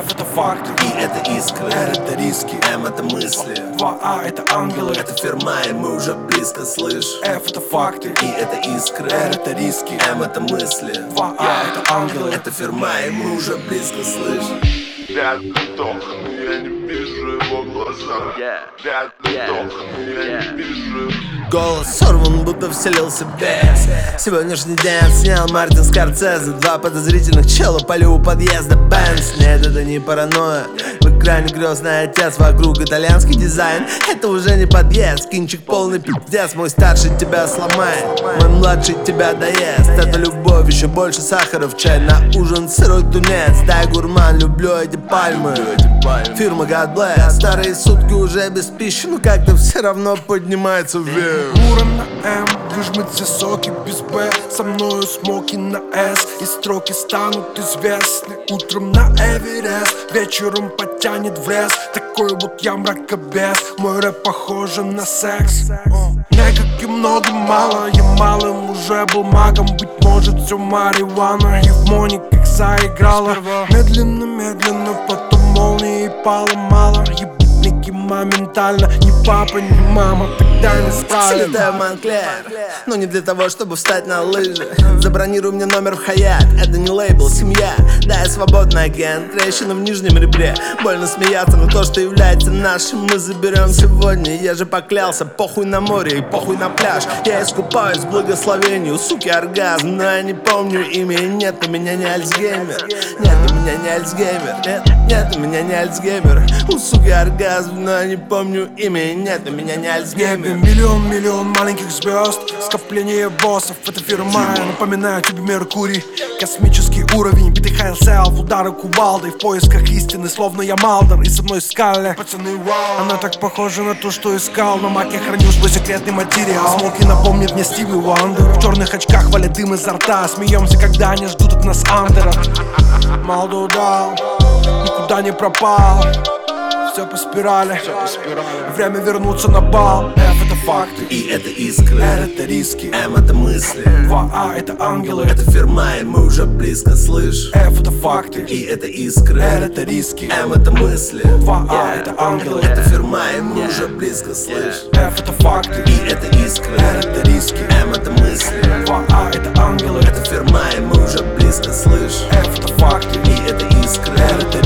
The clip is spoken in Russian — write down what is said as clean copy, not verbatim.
F это факты, И это искры, R это риски, М это мысли, 2А это ангелы, это фирма, и мы уже близко, слышь. F это факты, И это искры, R это риски, М это мысли, 2А это ангелы, это фирма, и мы уже близко, слышь. Пятый вдох, но я не вижу его глаза. Пятый вдох, но я не вижу. Голос сорван, будто вселился бес. Сегодняшний день отснял Мартин Скорсезе. Два подозрительных чела пали у подъезда Бенц. Нет, это не паранойя. В экране грозный отец, вокруг итальянский дизайн. Это уже не подъезд, кинчик полный пиздец. Мой старший тебя сломает, мой младший тебя доест. Это любовь, еще больше сахара в чай. На ужин сырой тунец, дай гурман, люблю эти пальмы. Фирма God Bless, старые сутки уже без пищи, но как-то все равно поднимается вверх. Уром на М, выжмет все соки без Б. Со мною смоки на С, и строки станут известны. Утром на Эверест, вечером потянет в лес. Такой вот я мракобес, мой рэп похож на секс. Не как и много, мало, я малым уже был магом. Быть может все марихуана, и в мониках заиграла. Медленно, медленно, потом молнии пало мало. Ебутники моментально, ни папа, ни мама тогда не спали. Слетаю в Монклер, но не для того, чтобы встать на лыжи. Забронируй мне номер в Хаят, это не лейбл, семья. Да, я свободный агент, трещина в нижнем ребре. Больно смеяться, но то, что является нашим, мы заберем сегодня. Я же поклялся, похуй на море и похуй на пляж. Я искупаюсь в благословении, у суки оргазм. Но я не помню имя, и нет, у меня не Альцгеймер. Нет, у меня не Альцгеймер. Нет, у меня не Альцгеймер. У суки оргазм, но я не помню имя, и нет, у меня не Альцгеймер. Миллион маленьких звезд, скопление боссов, это фирма. Напоминаю тебе Меркурий, космический уровень. Битый хайлсел в удары кувалдой, в поисках истины, словно я Малдер. И со мной Скалли, пацаны, вау. Она так похожа на то, что искал. На маке храню свой секретный материал. Смоки напомнит мне Стиви Уандер. В черных очках валит дым изо рта. Смеемся, когда они ждут от нас андера. Малдо удал, никуда не пропал. Все по спирали, время вернуться на бал. F это факты, И это искры, R это риски, М это мысли, 2А это ангелы, это фирма, и мы уже близко, слышь. F это факты, И это искры, R это риски, М это мысли, 2А это ангелы, это фирма, и мы уже близко, слышь. F это факты, И это искры, R это риски, М это мысли, 2А это ангелы, это фирма, и мы уже близко, слышь. F это факты, И это искры, R это